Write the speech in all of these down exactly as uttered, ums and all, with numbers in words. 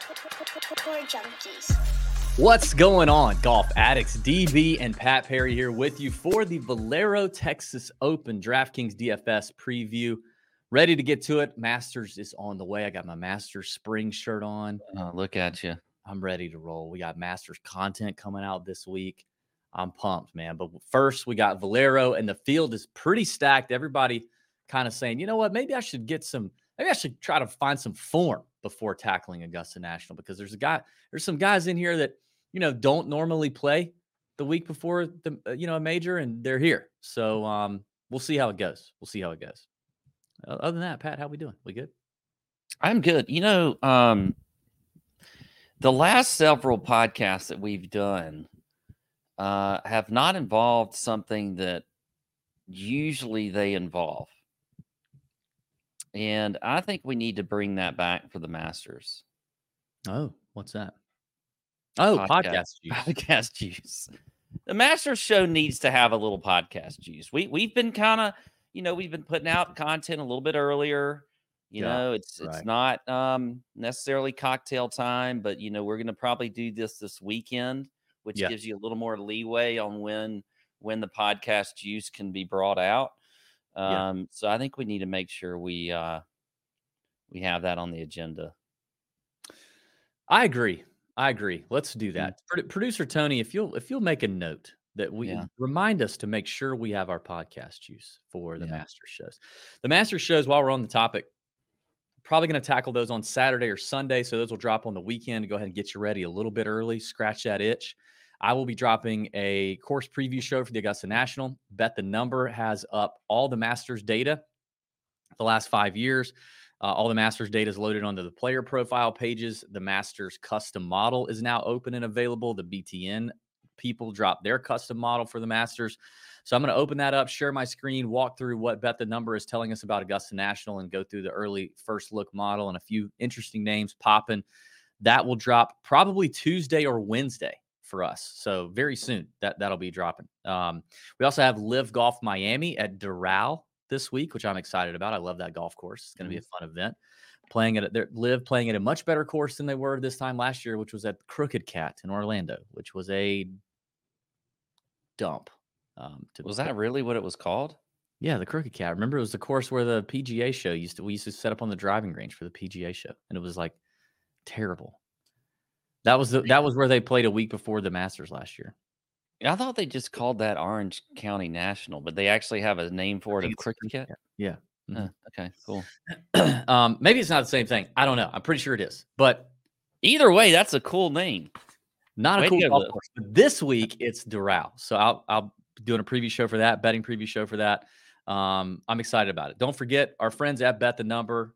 Tour Junkies. What's going on, golf addicts? D B and Pat Perry here with you for the Valero Texas Open DraftKings D F S preview. Ready to get to it. Masters is on the way. I got my Masters spring shirt on. Oh, look at you. I'm ready to roll. We got Masters content coming out this week. I'm pumped, man. But first, we got Valero, and the field is pretty stacked. Everybody kind of saying, you know what, maybe I should get some, maybe I should try to find some form before tackling Augusta National, because there's a guy, there's some guys in here that, you know, don't normally play the week before the, uh, you know, a major, and they're here. So um, we'll see how it goes. We'll see how it goes. Other than that, Pat, how we doing? We good? I'm good. You know, um, the last several podcasts that we've done uh, have not involved something that usually they involve. And I think we need to bring that back for the Masters. Oh, what's that? Oh, podcast, podcast juice. Podcast juice. The Masters show needs to have a little podcast juice. We we've been kind of, you know, we've been putting out content a little bit earlier. You yeah, know, it's right. it's not um, necessarily cocktail time, but you know, we're going to probably do this this weekend, which yeah. gives you a little more leeway on when when the podcast juice can be brought out. Um, yeah. So I think we need to make sure we uh, we have that on the agenda. I agree. I agree. Let's do that. Mm-hmm. Producer Tony, if you'll if you'll make a note that we yeah. remind us to make sure we have our podcast juice for the yeah. Masters shows. The Masters shows, while we're on the topic, probably going to tackle those on Saturday or Sunday. So those will drop on the weekend. Go ahead and get you ready a little bit early. Scratch that itch. I will be dropping a course preview show for the Augusta National. Bet the Number has up all the Masters data the last five years. Uh, all the Masters data is loaded onto the player profile pages. The Masters custom model is now open and available. The B T N people dropped their custom model for the Masters. So I'm going to open that up, share my screen, walk through what Bet the Number is telling us about Augusta National, and go through the early first look model and a few interesting names popping. That will drop probably Tuesday or Wednesday for us. So very soon that, that'll be dropping. Um, we also have Live Golf Miami at Doral this week, which I'm excited about. I love that golf course. It's going to mm-hmm. be a fun event. Playing at their Live playing at a much better course than they were this time last year, which was at Crooked Cat in Orlando, which was a dump. Um, to was that really what it was called? Yeah, the Crooked Cat. Remember, it was the course where the P G A show used to. We used to set up on the driving range for the P G A show, and it was like terrible. That was the, that was where they played a week before the Masters last year. I thought they just called that Orange County National, but they actually have a name for it. Of Crooked Cat. Yeah. Mm-hmm. Oh, okay. Cool. um, maybe it's not the same thing. I don't know. I'm pretty sure it is. But either way, that's a cool name. Not Way a cool golf course. But this week it's Doral, so I'll I'll be doing a preview show for that, betting preview show for that. Um, I'm excited about it. Don't forget our friends at Bet the Number.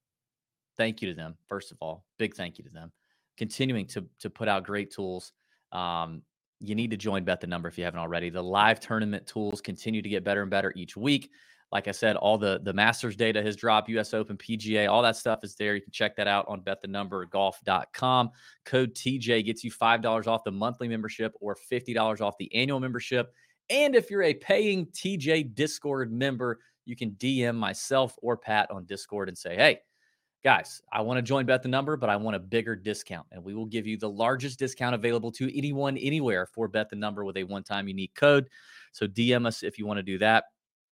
Thank you to them. First of all, big thank you to them. Continuing to to put out great tools. Um, you need to join Bet the Number if you haven't already. The live tournament tools continue to get better and better each week. Like I said, all the, the Masters data has dropped, U S Open, P G A, all that stuff is there. You can check that out on bet the number golf dot com. Code T J gets you five dollars off the monthly membership or fifty dollars off the annual membership. And if you're a paying T J Discord member, you can D M myself or Pat on Discord and say, hey, guys, I want to join Bet the Number, but I want a bigger discount. And we will give you the largest discount available to anyone, anywhere for Bet the Number with a one-time unique code. So D M us if you want to do that.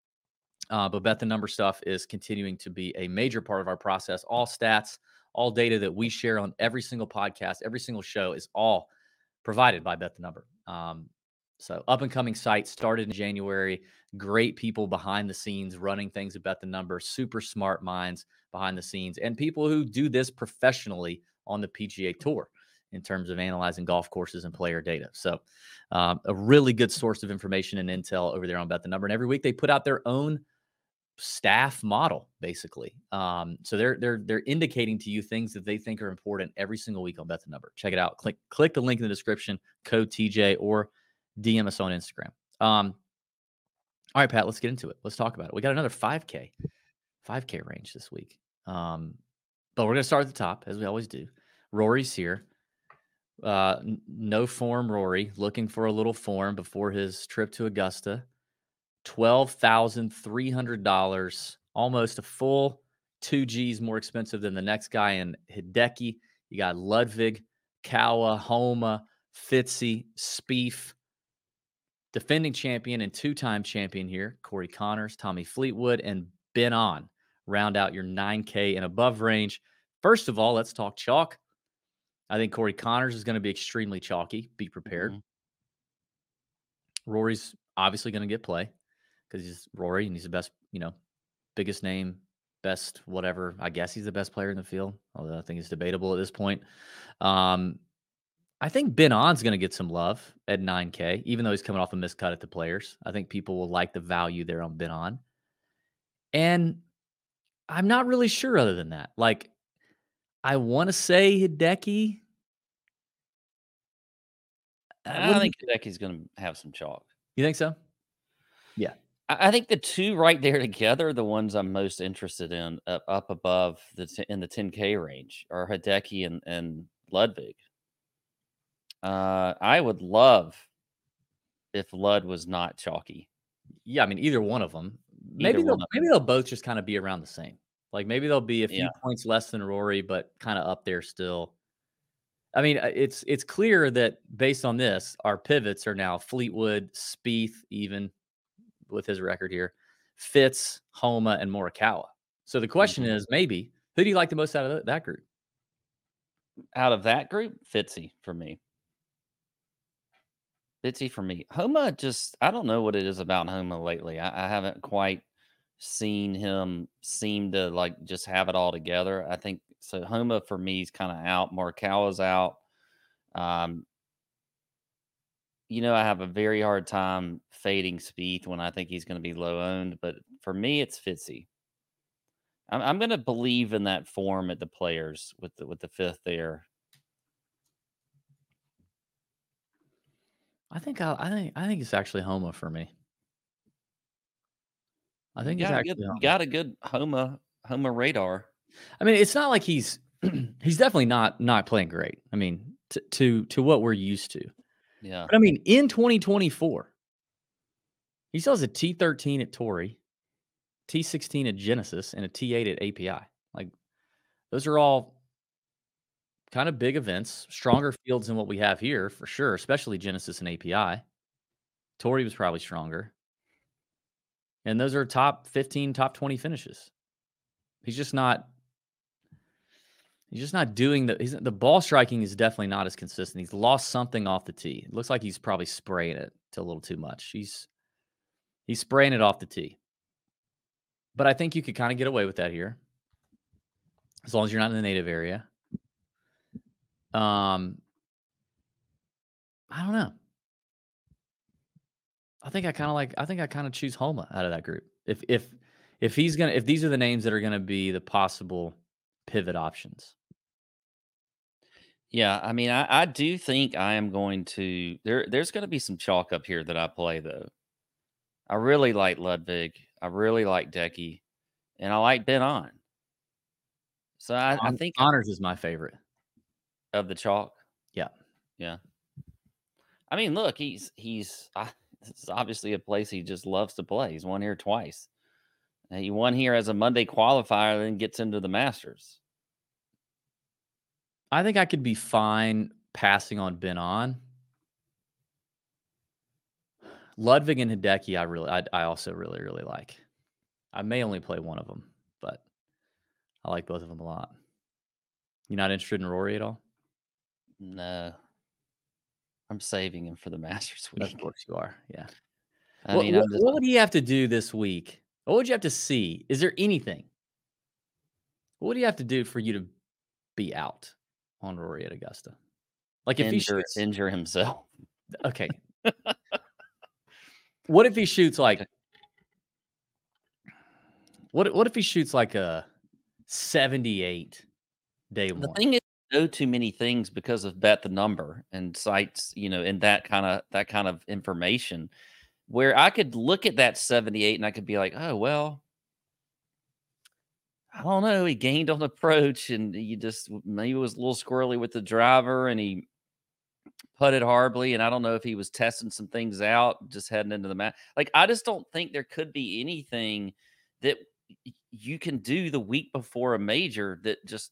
Uh, but Bet the Number stuff is continuing to be a major part of our process. All stats, all data that we share on every single podcast, every single show is all provided by Bet the Number. Um, so up and coming site, started in January. Great people behind the scenes running things at Bet the Number. Super smart minds behind the scenes, and people who do this professionally on the P G A Tour in terms of analyzing golf courses and player data. So um, a really good source of information and intel over there on Bet the Number. And every week they put out their own staff model, basically. Um, so they're they're they're indicating to you things that they think are important every single week on Bet the Number. Check it out. Click click the link in the description, code T J, or D M us on Instagram. Um, all right, Pat, let's get into it. Let's talk about it. We got another five K, five K range this week. Um, but we're gonna start at the top, as we always do. Rory's here. Uh, n- no form Rory, looking for a little form before his trip to Augusta. twelve thousand three hundred dollars, almost a full two G's more expensive than the next guy in Hideki. You got Ludwig, Kawa, Homa, Fitzy, Spieth, defending champion and two-time champion here, Corey Connors, Tommy Fleetwood, and Ben On round out your nine K and above range. First of all, let's talk chalk. I think Corey Connors is going to be extremely chalky. Be prepared. Mm-hmm. Rory's obviously going to get play because he's Rory and he's the best, you know, biggest name, best whatever. I guess he's the best player in the field, although I think it's debatable at this point. Um, I think Ben On's going to get some love at nine K, even though he's coming off a miscut at the Players. I think people will like the value there on Ben On. And I'm not really sure other than that. Like, I want to say Hideki. I think Hideki's going to have some chalk. You think so? Yeah. I think the two right there together are the ones I'm most interested in up, up above the t- in the ten K range are Hideki and, and Ludwig. Uh, I would love if Lud was not chalky. Yeah, I mean, either one of them. Maybe Either they'll one of maybe them. they'll both just kind of be around the same. Like maybe they'll be a few Yeah. points less than Rory, but kind of up there still. I mean, it's it's clear that based on this, our pivots are now Fleetwood, Spieth, even with his record here, Fitz, Homa, and Morikawa. So the question mm-hmm. is, maybe who do you like the most out of that group? Out of that group, Fitzy for me. Fitzy for me. Homa just, I don't know what it is about Homa lately. I, I haven't quite seen him seem to like just have it all together. I think so. Homa for me is kind of out. Morikawa's out. Um, you know, I have a very hard time fading Spieth when I think he's going to be low owned, but for me, it's Fitzy. I'm, I'm going to believe in that form at the Players with the with the fifth there. I think I, I think I think it's actually Homa for me. I think you it's got actually a good, got a good Homa Homa radar. I mean, it's not like he's he's definitely not not playing great. I mean, to to to what we're used to. Yeah. But I mean, in twenty twenty-four, he still has a T thirteen at Torrey, T sixteen at Genesis, and a T eight at A P I. Like those are all kind of big events, stronger fields than what we have here for sure, especially Genesis and A P I. Torrey was probably stronger. And those are top fifteen, top twenty finishes. He's just not he's just not doing the he's, the ball striking is definitely not as consistent. He's lost something off the tee. It looks like he's probably spraying it to a little too much. He's he's spraying it off the tee. But I think you could kind of get away with that here. As long as you're not in the native area. Um, I don't know. I think I kind of like. I think I kind of choose Homa out of that group. If if if he's gonna, if these are the names that are gonna be the possible pivot options. Yeah, I mean, I, I do think I am going to. There, there's going to be some chalk up here that I play though. I really like Ludwig. I really like Decky, and I like Ben On. So I, I think Honors is my favorite of the chalk. Yeah, yeah. I mean, look, he's he's. I, this is obviously a place he just loves to play. He's won here twice. He won here as a Monday qualifier, then gets into the Masters. I think I could be fine passing on Ben On. Ludwig and Hideki, I really, I, I also really, really like. I may only play one of them, but I like both of them a lot. You're not interested in Rory at all? No. I'm saving him for the Masters week. Of course you are, yeah. I what, mean, what, just... what would he have to do this week? What would you have to see? Is there anything? What would he have to do for you to be out on Rory at Augusta? Like if injure, he shoots, injure himself. Okay. What if he shoots like what what if he shoots like a seventy-eight day the one? The thing is, know too many things because of Bet the Number and sites, you know, and that kind of that kind of information where I could look at that seventy-eight and I could be like, oh well, I don't know. He gained on approach and you just maybe was a little squirrely with the driver and he putted horribly. And I don't know if he was testing some things out just heading into the match. Like, I just don't think there could be anything that you can do the week before a major that just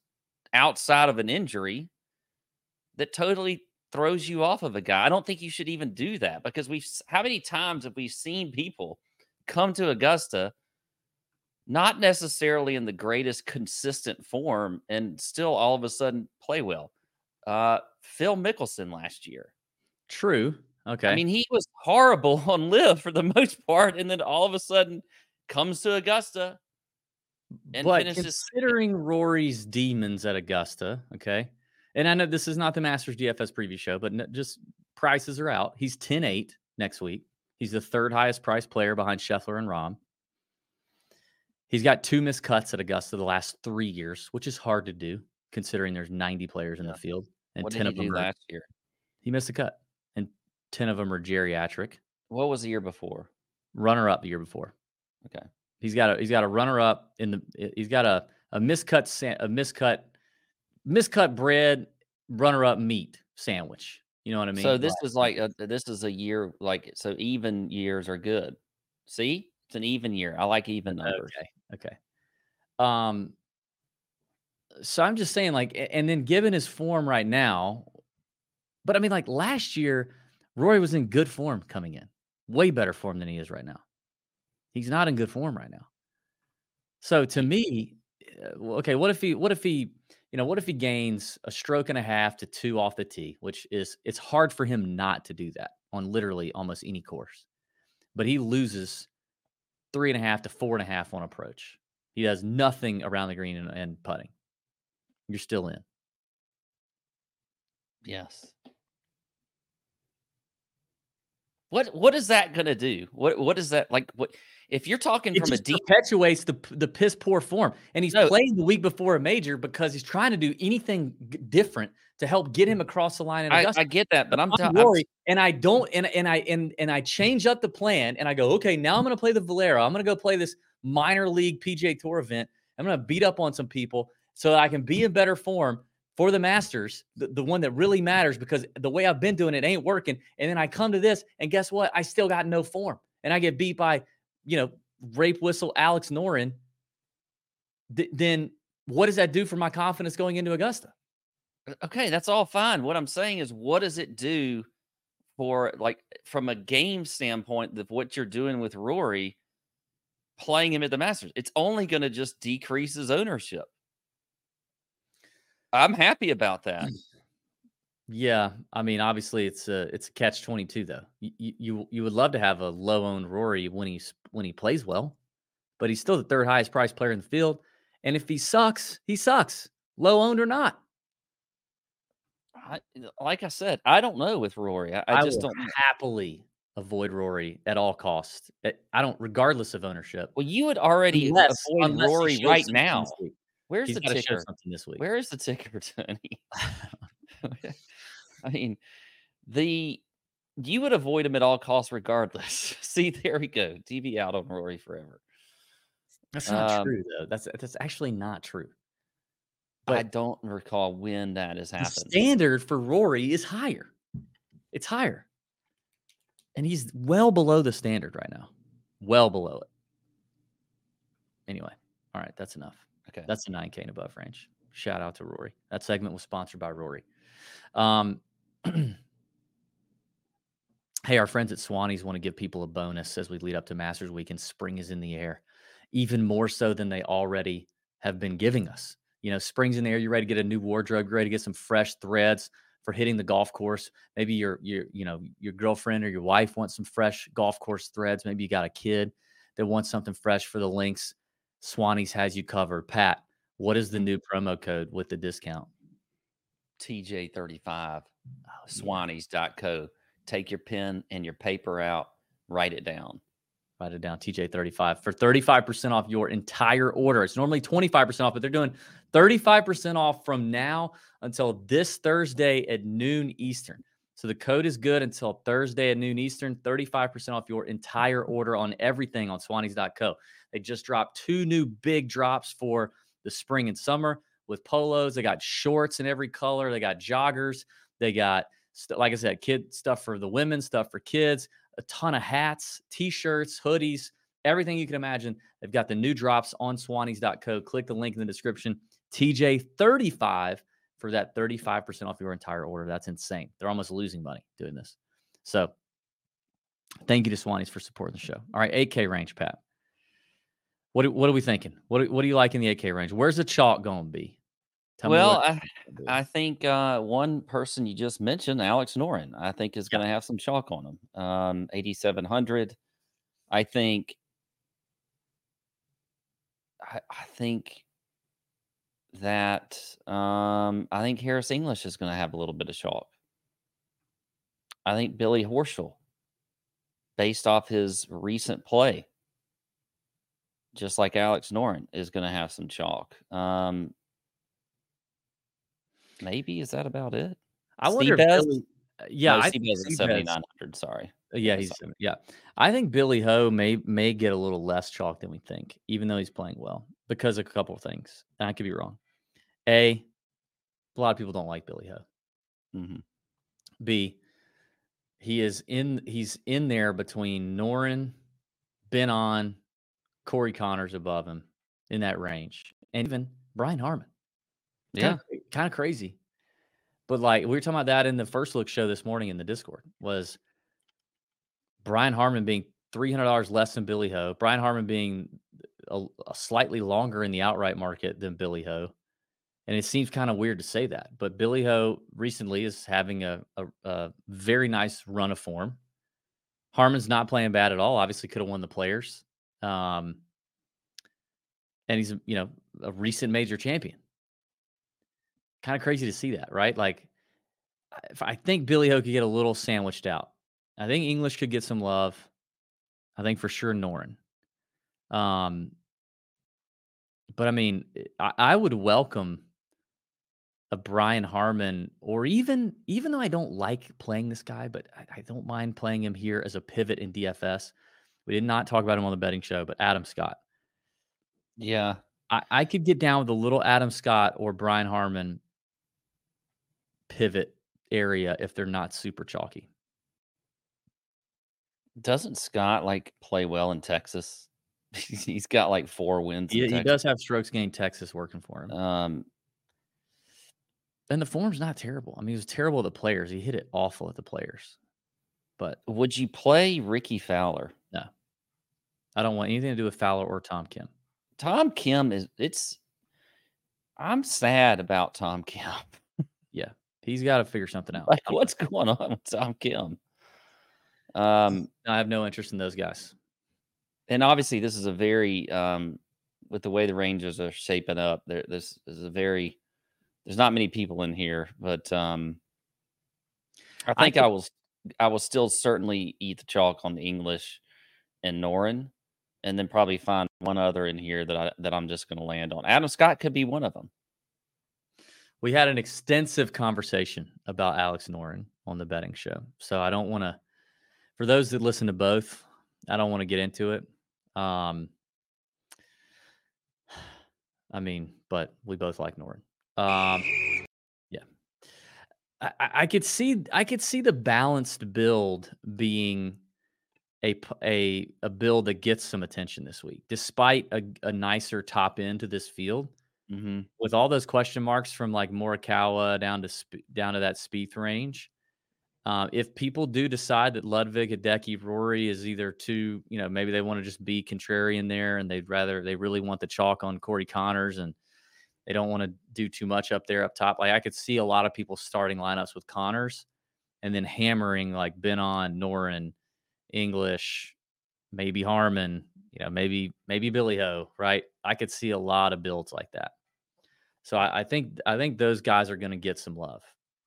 outside of an injury that totally throws you off of a guy. I don't think you should even do that because we've how many times have we seen people come to Augusta not necessarily in the greatest consistent form and still all of a sudden play well? Uh, Phil Mickelson last year. True. Okay. I mean, he was horrible on Live for the most part, and then all of a sudden comes to Augusta and but finishes. Considering Rory's demons at Augusta, okay, and I know this is not the Masters D F S preview show, but just prices are out. He's ten eight next week. He's the third highest priced player behind Scheffler and Rahm. He's got two missed cuts at Augusta the last three years, which is hard to do considering there's ninety players in Yeah. the field. And What ten did of he them do are, last year? He missed a cut, and ten of them are geriatric. What was the year before? Runner up the year before. Okay. He's got a he's got a runner up in the he's got a a miscut a miscut miscut bread runner up meat sandwich. You know what I mean? So this is like a, this is a year like so even years are good. See, it's an even year. I like even numbers. Okay. Okay. Um. So I'm just saying, like, and then given his form right now, but I mean, like last year, Rory was in good form coming in, way better form than he is right now. He's not in good form right now. So to me, okay, what if he, what if he, you know, what if he gains a stroke and a half to two off the tee, which is, it's hard for him not to do that on literally almost any course, but he loses three and a half to four and a half on approach. He does nothing around the green and, and putting. You're still in. Yes. What what is that gonna do? What what is that like? What if you're talking it from a just deep perpetuates the the piss poor form, and he's No. playing the week before a major because he's trying to do anything g- different to help get him across the line. In I, Augusta. I get that, but I'm, I'm ta- I'm Rory, and I don't, and and I and and I change up the plan, and I go, okay, now I'm going to play the Valero. I'm going to go play this minor league P G A Tour event. I'm going to beat up on some people so that I can be in better form for the Masters, the, the one that really matters, because the way I've been doing it ain't working. And then I come to this, and guess what? I still got no form, and I get beat by, you know, rape whistle Alex Noren. Th- then what does that do for my confidence going into Augusta? Okay, that's all fine. What I'm saying is, what does it do for, like, from a game standpoint of what you're doing with Rory, playing him at the Masters? It's only going to just decrease his ownership. I'm happy about that. Yeah, I mean, obviously it's a it's a catch twenty-two though. You, you you would love to have a low owned Rory when he's when he plays well, but he's still the third highest priced player in the field. And if he sucks, he sucks, low owned or not. I, like I said, I don't know with Rory. I, I, I just will don't happily avoid Rory at all costs. I don't, regardless of ownership. Well, you would already unless, avoid unless Rory right now. Where's He's the got to show ticker? something this week. Where is the ticker, Tony? I mean, the you would avoid him at all costs regardless. See, there we go. T V out on Rory forever. That's not Um, true, though. That's that's actually not true. I But don't recall when that has the happened. standard for Rory is higher. It's higher. And he's well below the standard right now. Well below it. Anyway, all right, that's enough. Okay. That's the nine K and above range. Shout out to Rory. That segment was sponsored by Rory. Um, hey, our friends at Swannies want to give people a bonus as we lead up to Masters Week, and spring is in the air, even more so than they already have been giving us. You know, spring's in the air. You're ready to get a new wardrobe. You're ready to get some fresh threads for hitting the golf course. Maybe your your you know your girlfriend or your wife wants some fresh golf course threads. Maybe you got a kid that wants something fresh for the links. Swannies has you covered. Pat, what is the new promo code with the discount? T J thirty-five, Oh, Swannies dot co. Take your pen and your paper out. Write it down. Write it down, T J thirty-five, for thirty-five percent off your entire order. It's normally twenty-five percent off, but they're doing thirty-five percent off from now until this Thursday at noon Eastern. So the code is good until Thursday at noon Eastern, thirty-five percent off your entire order on everything on Swannies dot co. They just dropped two new big drops for the spring and summer with polos. They got shorts in every color. They got joggers. They got, like I said, kid stuff for the women, stuff for kids, a ton of hats, t-shirts, hoodies, everything you can imagine. They've got the new drops on Swannies dot co. Click the link in the description. T J thirty-five for that thirty-five percent off your entire order. That's insane. They're almost losing money doing this. So thank you to Swannies for supporting the show. All right, eight K range, Pat. What, what are we thinking? What, what do you like in the eight K range? Where's the chalk going to be? Tell well, I, I think uh, one person you just mentioned, Alex Noren, I think is going to yeah. have some chalk on him. Um, eighty-seven hundred. I think I, I think that um, I think Harris English is going to have a little bit of chalk. I think Billy Horschel, based off his recent play, just like Alex Noren, is going to have some chalk. Um, maybe is that about it? I wonder if Billy, yeah, no, I think at seventy-nine hundred. Sorry. Yeah, he's sorry. yeah. I think Billy Ho may may get a little less chalk than we think, even though he's playing well, because of a couple of things. And I could be wrong. A, a lot of people don't like Billy Ho. Mm-hmm. B, he is in he's in there between Noren, Ben On, Corey Connors above him in that range, and even Brian Harman. Yeah, kind of, kind of crazy. But like we were talking about that in the first look show this morning in the Discord, was Brian Harman being three hundred dollars less than Billy Ho, Brian Harman being a, a slightly longer in the outright market than Billy Ho. And it seems kind of weird to say that, but Billy Ho recently is having a, a, a very nice run of form. Harman's not playing bad at all. Obviously could have won the Players. Um, and he's, you know, a recent major champion. Kind of crazy to see that, right? Like, if I think Billy Ho could get a little sandwiched out. I think English could get some love. I think for sure Noren. Um, but I mean, I, I would welcome a Brian Harman, or even, even though I don't like playing this guy, but I, I don't mind playing him here as a pivot in D F S. We did not talk about him on the betting show, but Adam Scott. Yeah. I, I could get down with a little Adam Scott or Brian Harman pivot area if they're not super chalky. Doesn't Scott like play well in Texas? He's got like four wins. Yeah, he, he does have strokes gained Texas working for him. Um, and the form's not terrible. I mean, he was terrible at the Players. He hit it awful at the Players. But would you play Ricky Fowler? No, I don't want anything to do with Fowler or Tom Kim. Tom Kim is it's. I'm sad about Tom Kim. Yeah, he's got to figure something out. Like, what's going on with Tom Kim? Um, I have no interest in those guys. And obviously, this is a very, um, with the way the Rangers are shaping up, there, this is a very, there's not many people in here, but um, I think I, I will, I will still certainly eat the chalk on the English and Noren, and then probably find one other in here that I that I'm just going to land on. Adam Scott could be one of them. We had an extensive conversation about Alex Noren on the betting show, so I don't want to. For those that listen to both, I don't want to get into it. Um, I mean, but we both like Noren. Um, yeah, I, I could see, I could see the balanced build being a a a build that gets some attention this week, despite a, a nicer top end to this field. Mm-hmm. With all those question marks from like Morikawa down to Sp- down to that Spieth range. Uh, if people do decide that Ludwig, Hideki, Rory is either too, you know, maybe they want to just be contrarian there and they'd rather, they really want the chalk on Corey Connors and they don't want to do too much up there up top. Like I could see a lot of people starting lineups with Connors and then hammering like Ben On, Noren, English, maybe Harman, you know, maybe, maybe Billy Ho, right? I could see a lot of builds like that. So I, I think, I think those guys are going to get some love.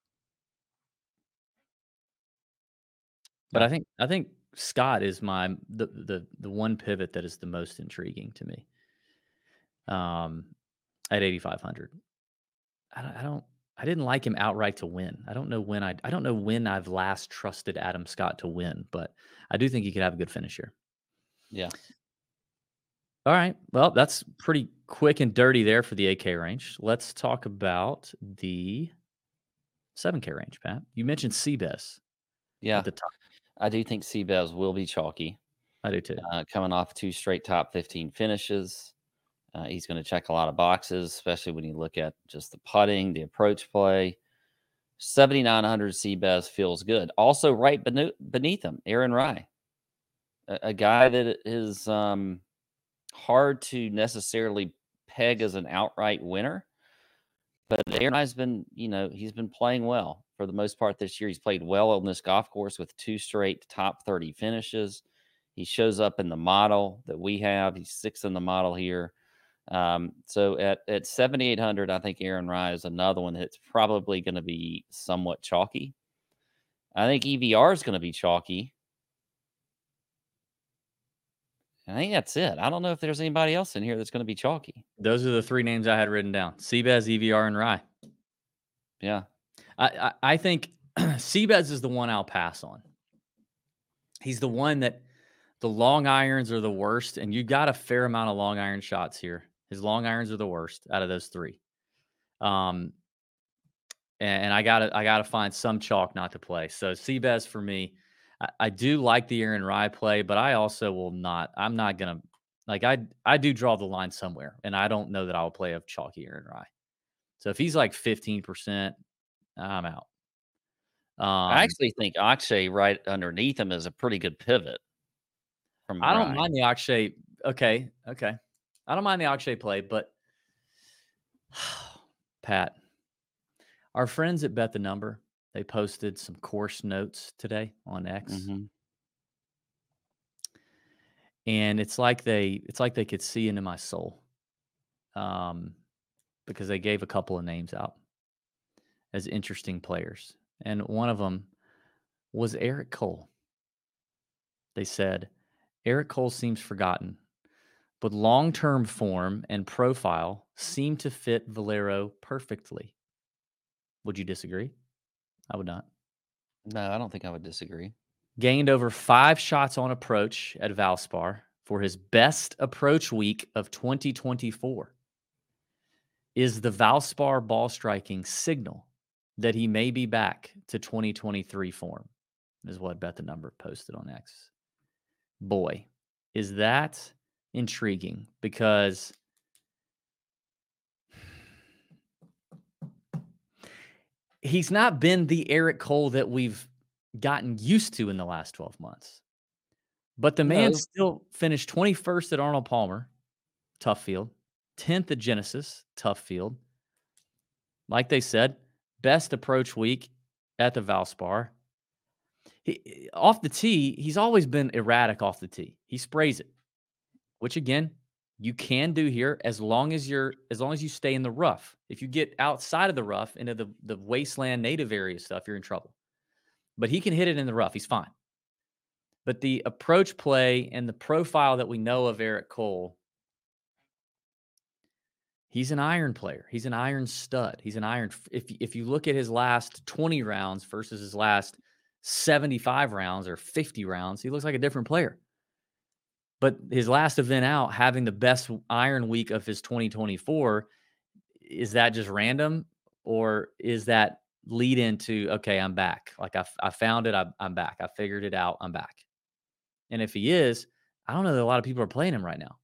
But I think I think Scott is my the the the one pivot that is the most intriguing to me. Um, at eighty-five hundred, I don't, I don't I didn't like him outright to win. I don't know when I I don't know when I've last trusted Adam Scott to win, but I do think he could have a good finish here. Yeah. All right. Well, that's pretty quick and dirty there for the eight K range. Let's talk about the seven K range, Pat. You mentioned Seabass. Yeah. At the top. I do think Seabass will be chalky. I do too. Uh, coming off two straight top fifteen finishes. Uh, he's going to check a lot of boxes, especially when you look at just the putting, the approach play. seventy-nine hundred C B E S feels good. Also, right beneath, beneath him, Aaron Rai, a, a guy that is um, hard to necessarily peg as an outright winner. But Aaron Rai's been, you know, he's been playing well for the most part this year. He's played well on this golf course with two straight top thirty finishes. He shows up in the model that we have. He's sixth in the model here. Um, so at, at seventy-eight hundred, I think Aaron Rai is another one that's probably going to be somewhat chalky. I think E V R is going to be chalky. I think that's it. I don't know if there's anybody else in here that's going to be chalky. Those are the three names I had written down: C B E S, E V R, and Rai. Yeah. I, I, I think C B E S is the one I'll pass on. He's the one that the long irons are the worst, and you got a fair amount of long iron shots here. His long irons are the worst out of those three. Um, and, and I gotta I gotta find some chalk not to play. So C B E S for me. I, I do like the Aaron Rai play, but I also will not. I'm not gonna like I I do draw the line somewhere, and I don't know that I'll play a chalky Aaron Rai. So if he's like fifteen percent, I'm out. Um, I actually think Akshay right underneath him is a pretty good pivot. From I don't Rai. mind the Akshay. Okay, okay. I don't mind the Akshay play, but Pat, our friends at Bet the Number, they posted some course notes today on X. Mm-hmm. And it's like they it's like they could see into my soul. Um, because they gave a couple of names out as interesting players. And one of them was Eric Cole. They said, Eric Cole seems forgotten, but long-term form and profile seem to fit Valero perfectly. Would you disagree? I would not. No, I don't think I would disagree. Gained over five shots on approach at Valspar for his best approach week of twenty twenty-four. Is the Valspar ball striking signal that he may be back to twenty twenty-three form, is what Bet the Number posted on X. Boy, is that intriguing, because he's not been the Eric Cole that we've gotten used to in the last twelve months. But the man no. still finished twenty-first at Arnold Palmer, tough field, tenth at Genesis, tough field. Like they said, best approach week at the Valspar. He, off the tee, he's always been erratic off the tee. He sprays it, which again, you can do here as long as you're as long as you stay in the rough. If you get outside of the rough into the, the wasteland native area stuff, you're in trouble. But he can hit it in the rough. He's fine. But the approach play and the profile that we know of Eric Cole, he's an iron player. He's an iron stud. He's an iron. If, if you look at his last twenty rounds versus his last seventy-five rounds or fifty rounds, he looks like a different player. But his last event out, having the best iron week of his twenty twenty-four, is that just random? Or is that lead into, okay, I'm back. Like I, I found it. I, I'm back. I figured it out. I'm back. And if he is, I don't know that a lot of people are playing him right now.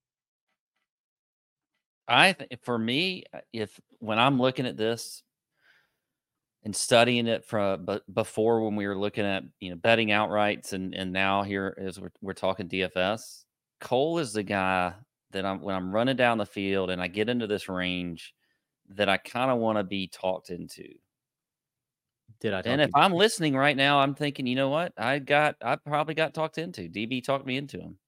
I think for me, if when I'm looking at this and studying it from but before when we were looking at, you know, betting outrights and and now here as we're we're talking D F S, Cole is the guy that I'm when I'm running down the field and I get into this range that I kind of want to be talked into. Did I? And if I'm listening right now, I'm thinking, you know what? I got I probably got talked into. D B talked me into him.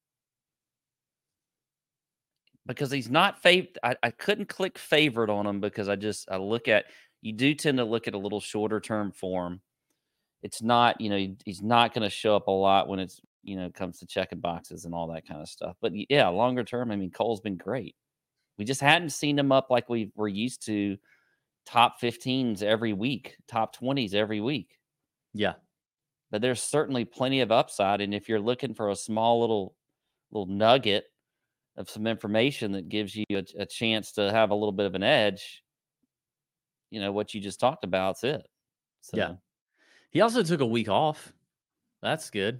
Because he's not fav- I, I couldn't click favorite on him because I just I look at you do tend to look at a little shorter term form. It's not, you know, he, he's not going to show up a lot when it's, you know, comes to checking boxes and all that kind of stuff. But yeah, longer term, I mean, Cole's been great. We just hadn't seen him up like we were used to, top fifteens every week, top twenties every week. Yeah. But there's certainly plenty of upside. And if you're looking for a small little little nugget of some information that gives you a, a chance to have a little bit of an edge, you know, what you just talked about, is it. So. Yeah. He also took a week off. That's good.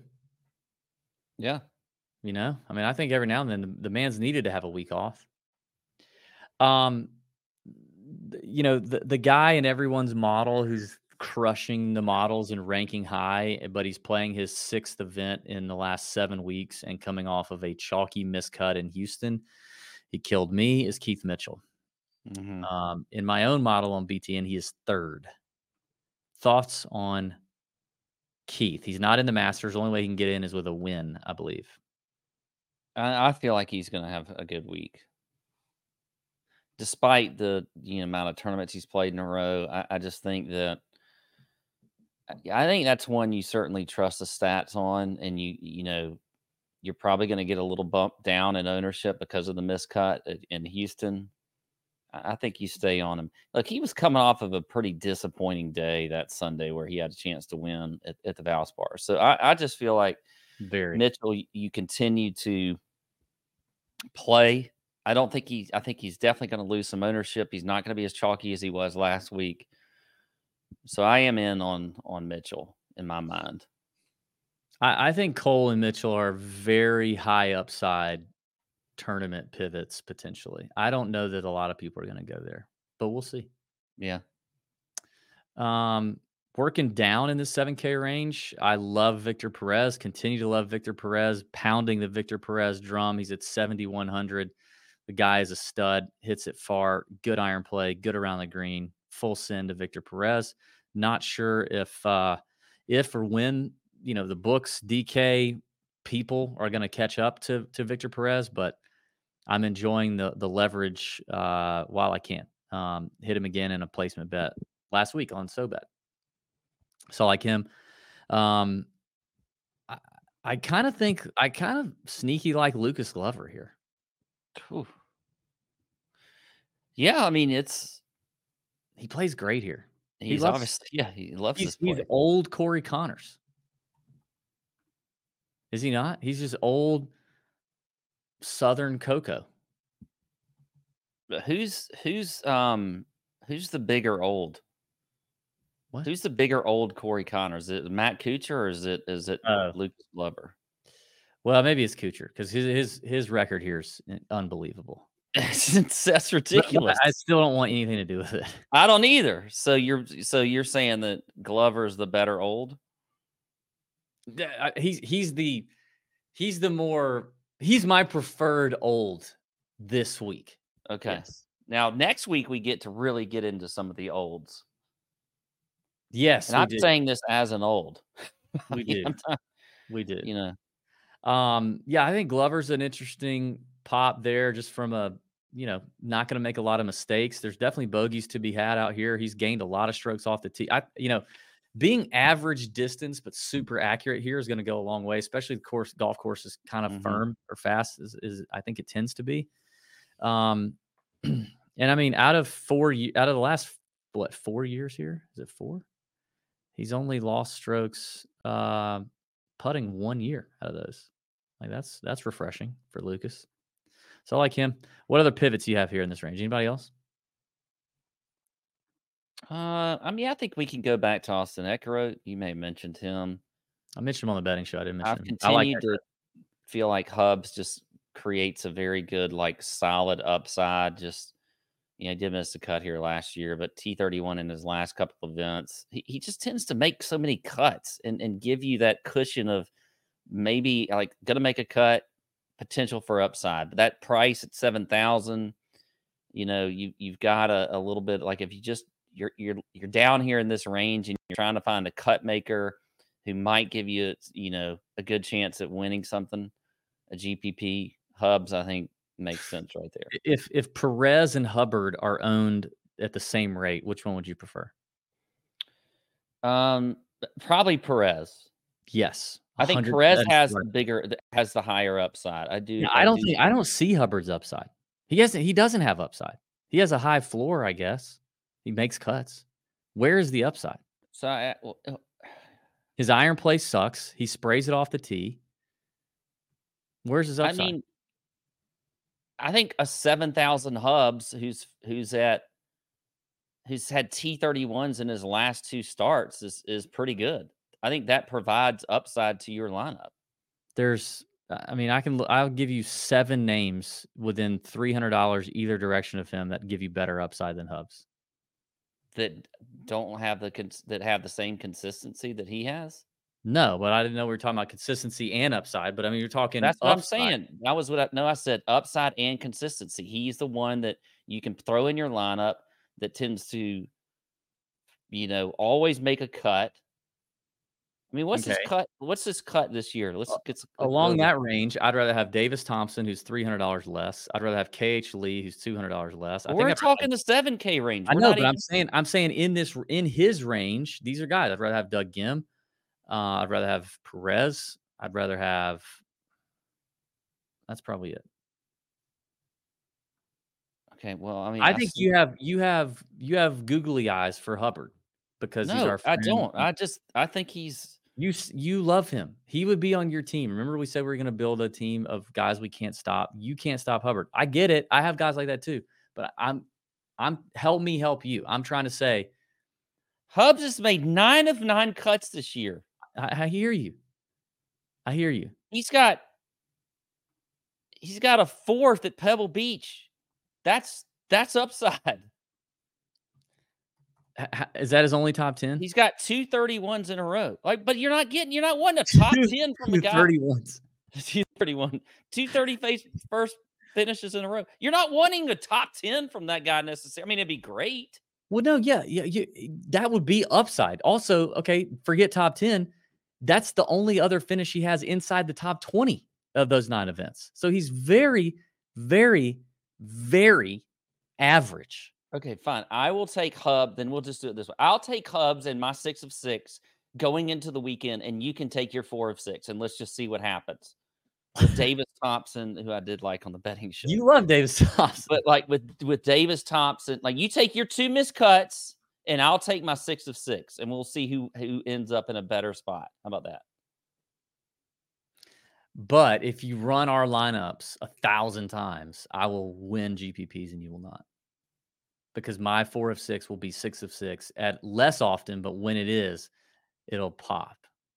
Yeah. You know, I mean, I think every now and then the, the man's needed to have a week off. Um, you know, the the guy in everyone's model who's crushing the models and ranking high, but he's playing his sixth event in the last seven weeks and coming off of a chalky miscut in Houston. He killed me, is Keith Mitchell. Mm-hmm. Um, in my own model on B T N, he is third. Thoughts on Keith? He's not in the Masters. The only way he can get in is with a win, I believe. I, I feel like he's going to have a good week. Despite the you know, amount of tournaments he's played in a row, I, I just think that I think that's one you certainly trust the stats on, and you you know you're probably going to get a little bump down in ownership because of the miscut in Houston. I think you stay on him. Look, he was coming off of a pretty disappointing day that Sunday where he had a chance to win at, at the Valspar. So I, I just feel like Very Mitchell, you continue to play. I don't think he. I think he's definitely going to lose some ownership. He's not going to be as chalky as he was last week. So I am in on on Mitchell in my mind. I, I think Cole and Mitchell are very high upside tournament pivots potentially. I don't know that a lot of people are going to go there, but we'll see. Yeah. Um, working down in the seven K range, I love Victor Perez. Continue to love Victor Perez. Pounding the Victor Perez drum. He's at seventy-one hundred. The guy is a stud. Hits it far. Good iron play. Good around the green. Full send to Victor Perez. Not sure if uh, if or when you know the books D K people are going to catch up to to Victor Perez, but I'm enjoying the the leverage uh, while I can. Um, hit him again in a placement bet last week on SoBet. So like him. Um, I, I kind of think I kind of sneaky like Lucas Glover here. Whew. Yeah, I mean it's he plays great here. He's he loves, obviously yeah he loves he's, this play. He's old Corey Connors. Is he not? He's just old Southern Coco. But who's who's um who's the bigger old? What? Who's the bigger old Corey Connors? Is it Matt Kuchar or is it is it uh, Lucas Glover? Well, maybe it's Kuchar because his his his record here is unbelievable. That's ridiculous. I still don't want anything to do with it. I don't either. So you're so you're saying that Glover is the better old? He's he's the he's the more he's my preferred old this week. Okay. Yes. Now next week we get to really get into some of the olds. Yes, and I'm did. saying this as an old. We did. Not, we did. You know. Um. Yeah, I think Glover's an interesting pop there, just from a you know not going to make a lot of mistakes. There's definitely bogeys to be had out here. He's gained a lot of strokes off the tee. I you know. Being average distance but super accurate here is going to go a long way, especially the course golf course is kind of mm-hmm. firm or fast is, is I think it tends to be. Um, and I mean, out of four, out of the last what four years here, is it four? He's only lost strokes uh, putting one year out of those. Like that's that's refreshing for Lucas. So I like him. What other pivots do you have here in this range? Anybody else? Uh, I mean, I think we can go back to Austin Eckroat. You may have mentioned him. I mentioned him on the betting show. I didn't mention I've him. continued I like to feel like Hubs just creates a very good, like, solid upside. Just, you know, he did miss the cut here last year, but T thirty-one in his last couple of events, he, he just tends to make so many cuts and, and give you that cushion of maybe, like, going to make a cut, potential for upside. But that price at seven thousand, you know, you, you've got a, a little bit, like, if you just, You're you're you're down here in this range and you're trying to find a cut maker who might give you, you know, a good chance at winning something. A G P P Hubs, I think, makes sense right there. If if Perez and Hubbard are owned at the same rate, which one would you prefer? Um, probably Perez. Yes, I think Perez has the bigger has the higher upside. I do. Yeah, I, I don't do think I don't see Hubbard's upside. He hasn't. He doesn't have upside. He has a high floor, I guess. He makes cuts. Where is the upside? So I, well, his iron play sucks. He sprays it off the tee. Where's his upside? I mean, I think a seven thousand Hubs who's who's at who's had T thirty-ones in his last two starts is is pretty good. I think that provides upside to your lineup. There's I mean, I can. I'll give you seven names within three hundred dollars either direction of him that give you better upside than Hubs. That don't have the cons that have the same consistency that he has? No, but I didn't know we were talking about consistency and upside, but I mean, you're talking That's what I'm upside. saying. That was what I no, I said upside and consistency. He's the one that you can throw in your lineup that tends to, you know, always make a cut. I mean, what's his Okay. cut? What's his cut this year? Let's Uh, get along that range, I'd rather have Davis Thompson, who's three hundred dollars less. I'd rather have K H Lee, who's two hundred dollars less. I think We're I'd rather talking the seven K range. I We're know, not but even I'm saying I'm saying in this in his range, these are guys. I'd rather have Doug Gim. Uh, I'd rather have Perez. I'd rather have. That's probably it. Okay, well, I mean, I I think s you have you have you have googly eyes for Hubbard because he's No, our I friend. don't. I just I think he's You s you love him. He would be on your team. Remember we said we were gonna build a team of guys we can't stop. You can't stop Hubbard. I get it. I have guys like that too. But I'm I'm help me help you. I'm trying to say, Hubs has made nine of nine cuts this year. I, I hear you. I hear you. He's got he's got a fourth at Pebble Beach. That's that's upside. H- h- Is that his only top ten? He's got two thirty-ones in a row. Like, but you're not getting you're not wanting a top ten from a guy. thirty-ones. two thirty-one, two thirty face first finishes in a row. You're not wanting a top ten from that guy necessarily. I mean, it'd be great. Well, no, yeah, yeah, you, that would be upside. Also, okay, forget top ten. That's the only other finish he has inside the top twenty of those nine events. So he's very, very, very average. Okay, fine. I will take Hub. Then we'll just do it this way. I'll take Hubs and my six of six going into the weekend, and you can take your four of six, and let's just see what happens with Davis Thompson, who I did like on the betting show. You love Davis Thompson, but like with with Davis Thompson, like you take your two missed cuts, and I'll take my six of six, and we'll see who who ends up in a better spot. How about that? But if you run our lineups a thousand times, I will win G P Ps and you will not. Because my four of six will be six of six at less often, but when it is, it'll pop.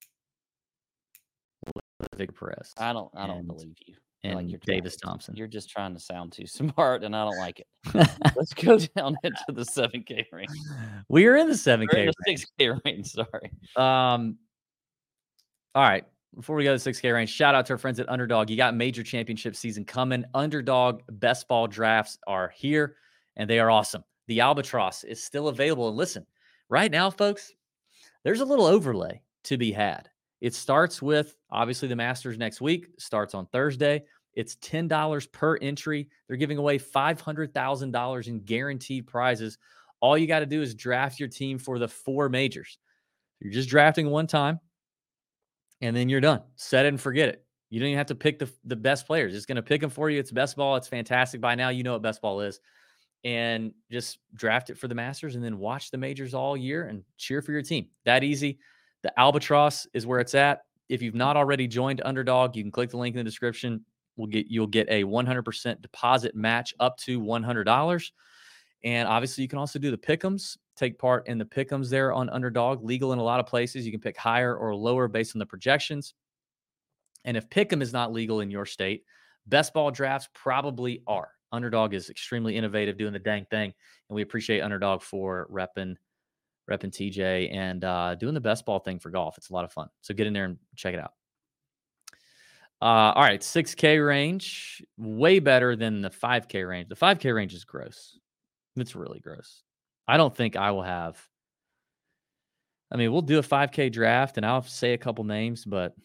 Victor Perez. I don't I don't and, believe you. And like you're Davis trying, Thompson. You're just trying to sound too smart, and I don't like it. Let's go down into the seven K range. We are in the seven K range. six K range, sorry. Um, all right. Before we go to the six K range, shout out to our friends at Underdog. You got major championship season coming. Underdog best ball drafts are here, and they are awesome. The Albatross is still available. And listen, right now, folks, there's a little overlay to be had. It starts with, obviously, the Masters next week. Starts on Thursday. It's ten dollars per entry. They're giving away five hundred thousand dollars in guaranteed prizes. All you got to do is draft your team for the four majors. You're just drafting one time, and then you're done. Set it and forget it. You don't even have to pick the, the best players. It's going to pick them for you. It's best ball. It's fantastic. By now, you know what best ball is. And just draft it for the Masters and then watch the majors all year and cheer for your team. That easy. The Albatross is where it's at. If you've not already joined Underdog, you can click the link in the description. We'll get you'll get a one hundred percent deposit match up to one hundred dollars. And obviously, you can also do the pick'ems. Take part in the pick'ems there on Underdog. Legal in a lot of places. You can pick higher or lower based on the projections. And if pick'em is not legal in your state, best ball drafts probably are. Underdog is extremely innovative, doing the dang thing, and we appreciate Underdog for repping, repping T J and uh, doing the best ball thing for golf. It's a lot of fun. So get in there and check it out. Uh, all right, six K range, way better than the five K range. The five K range is gross. It's really gross. I don't think I will have. I mean, we'll do a five K draft, and I'll say a couple names, but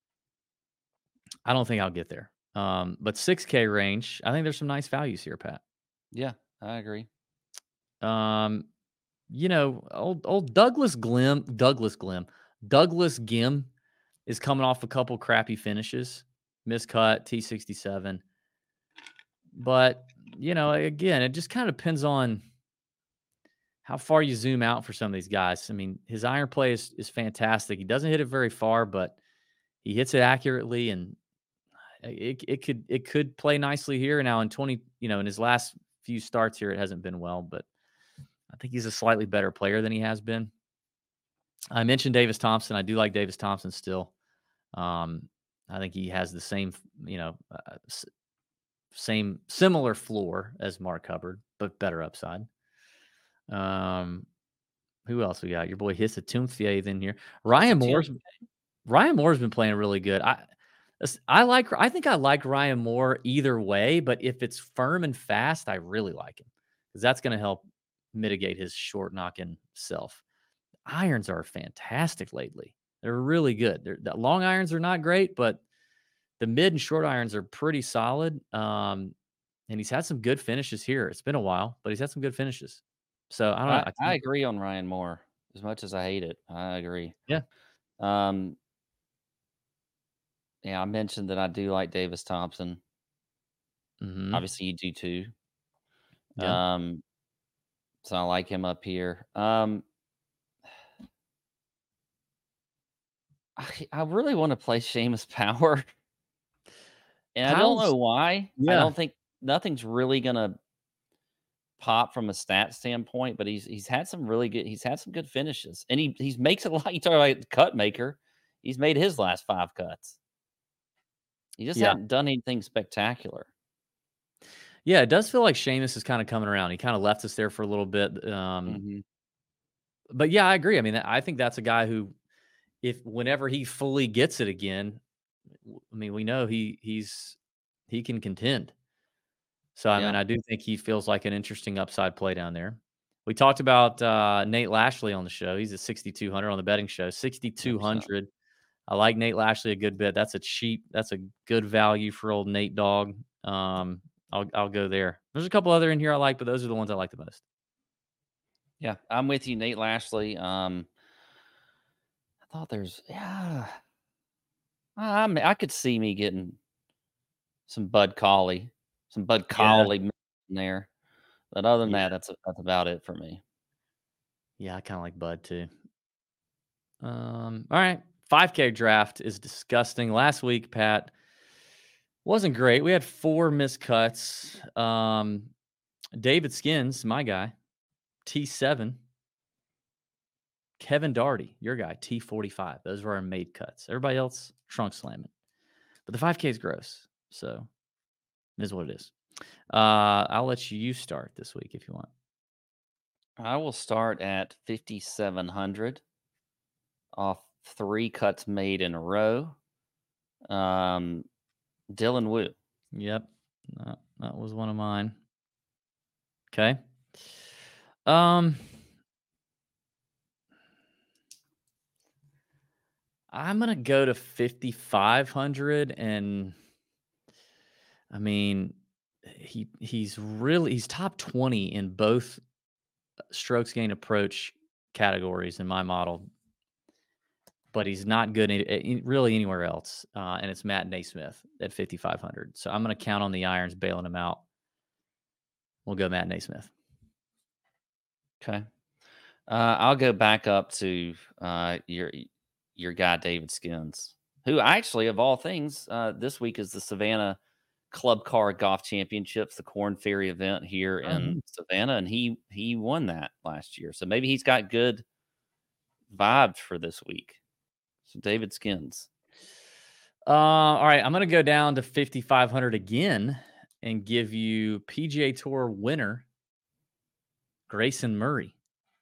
I don't think I'll get there. Um, but six K range, I think there's some nice values here, Pat. Yeah, I agree. Um, you know, old old Douglas Glim, Douglas Glim, Douglas Gim is coming off a couple crappy finishes, miscut, T sixty-seven. But you know, again, it just kind of depends on how far you zoom out for some of these guys. I mean, his iron play is is fantastic. He doesn't hit it very far, but he hits it accurately, and It it could it could play nicely here. Now in twenty, you know, in his last few starts here, it hasn't been well, but I think he's a slightly better player than he has been. I mentioned Davis Thompson. I do like Davis Thompson still. Um, I think he has the same, you know, uh, s- same similar floor as Mark Hubbard, but better upside. Um, who else we got? Your boy Hissa Tunfield in here. Ryan Moore's Ryan Moore's been playing really good. I I like I think I like Ryan Moore either way, but if it's firm and fast, I really like him because that's going to help mitigate his short knocking self. Irons are fantastic lately. They're really good. They're, the long irons are not great, but the mid and short irons are pretty solid. Um, and he's had some good finishes here. It's been a while, but he's had some good finishes. So I don't know. I, I I agree on Ryan Moore. As much as I hate it, I agree. Yeah. Um. Yeah, I mentioned that I do like Davis Thompson. Mm-hmm. Obviously, you do too. Yeah. Um. So I like him up here. Um. I, I really want to play Seamus Power, and I don't know Powell's why. I Yeah. don't think nothing's really gonna pop from a stat standpoint, but he's he's had some really good he's had some good finishes. And he he's makes a lot. You talk about the cut maker. He's made his last five cuts. He just Yeah. hadn't done anything spectacular. Yeah, it does feel like Seamus is kind of coming around. He kind of left us there for a little bit. Um, Mhm. but yeah, I agree. I mean, I think that's a guy who, if whenever he fully gets it again, w- I mean, we know he he's he can contend. So I mean, Yeah. I do think he feels like an interesting upside play down there. We talked about uh, Nate Lashley on the show. He's at sixty-two hundred on the betting show. sixty-two hundred. I like Nate Lashley a good bit. That's a cheap. That's a good value for old Nate Dog. Um, I'll I'll go there. There's a couple other in here I like, but those are the ones I like the most. Yeah, I'm with you, Nate Lashley. Um, I thought there's yeah, I mean, I could see me getting some Bud Cauley, some Bud Yeah. Cauley in there, but other than Yeah. that, that's that's about it for me. Yeah, I kind of like Bud too. Um, all right. five K draft is disgusting. Last week, Pat, wasn't great. We had four missed cuts. Um, David Skins, my guy, T seven. Kevin Darty, your guy, T forty-five. Those were our made cuts. Everybody else, trunk slamming. But the five K is gross. So it is what it is. Uh, I'll let you start this week if you want. I will start at fifty-seven hundred off three cuts made in a row. Um, Dylan Wu. Yep. That, that was one of mine. Okay. Um, I'm gonna go to fifty-five hundred, and I mean, he he's really he's top twenty in both strokes gain approach categories in my model, but he's not good in, in really anywhere else. Uh, and it's Matt Naismith at fifty-five hundred. So I'm gonna count on the irons bailing him out. We'll go Matt Naismith. Okay. Uh, I'll go back up to uh, your your guy David Skins, who actually, of all things, uh, this week is the Savannah Club Car Golf Championships, the Corn Ferry event here in Savannah, and he he won that last year. So maybe he's got good vibes for this week. So David Skins. Uh, all right, I'm gonna go down to fifty-five hundred again and give you P G A Tour winner Grayson Murray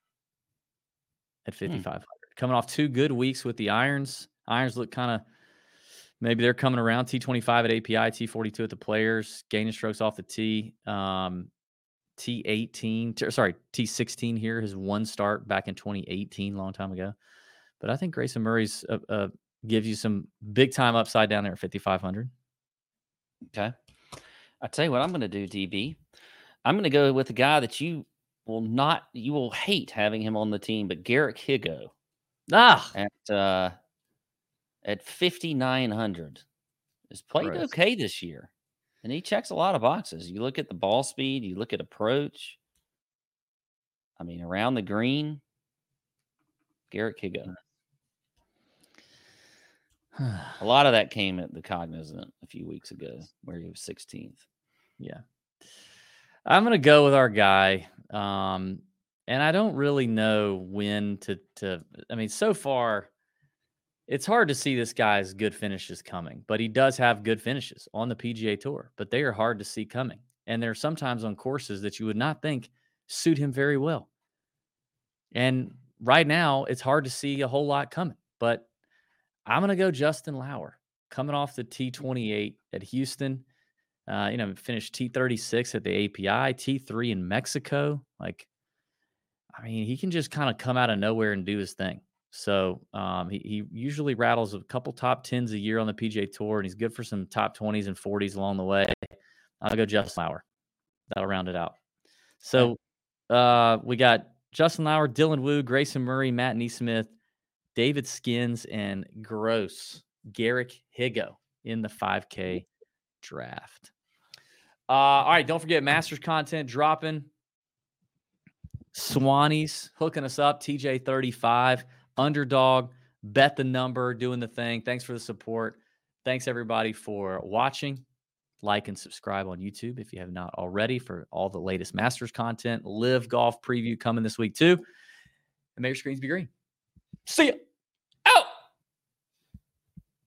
at fifty-five hundred. Hmm. Coming off two good weeks with the irons. Irons look kind of maybe they're coming around. T twenty-five at A P I, T forty-two at the Players, gaining strokes off the tee. Um, T eighteen, t- sorry, T sixteen here, his one start back in twenty eighteen, long time ago. But I think Grayson Murray's uh, uh, gives you some big time upside down there at fifty-five hundred. Okay. I tell you what I'm going to do, D B. I'm going to go with a guy that you will not, you will hate having him on the team, but Garrick Higo Ah, at uh, at fifty-nine hundred has played gross. okay this year, and he checks a lot of boxes. You look at the ball speed, you look at approach. I mean, around the green, Garrick Higo. A lot of that came at the Cognizant a few weeks ago, where he was sixteenth. Yeah. I'm going to go with our guy. Um, and I don't really know when to, to, I mean, so far, it's hard to see this guy's good finishes coming, but he does have good finishes on the P G A Tour, but they are hard to see coming. And they're sometimes on courses that you would not think suit him very well. And right now, it's hard to see a whole lot coming, but I'm going to go Justin Lauer coming off the T twenty-eight at Houston. Uh, you know, finished T thirty-six at the A P I, T three in Mexico. Like, I mean, he can just kind of come out of nowhere and do his thing. So um, he, he usually rattles a couple top tens a year on the P G A Tour, and he's good for some top twenties and forties along the way. I'll go Justin Lauer. That'll round it out. So uh, we got Justin Lauer, Dylan Wu, Grayson Murray, Matt Neesmith, David Skins, and Gross, Garrick Higo in the five K draft. Uh, all right, don't forget Masters content dropping. Swannies hooking us up, T J thirty-five, Underdog, Bet the Number, doing the thing. Thanks for the support. Thanks, everybody, for watching. Like and subscribe on YouTube if you have not already for all the latest Masters content. Live Golf preview coming this week, too. And may your screens be green. See ya.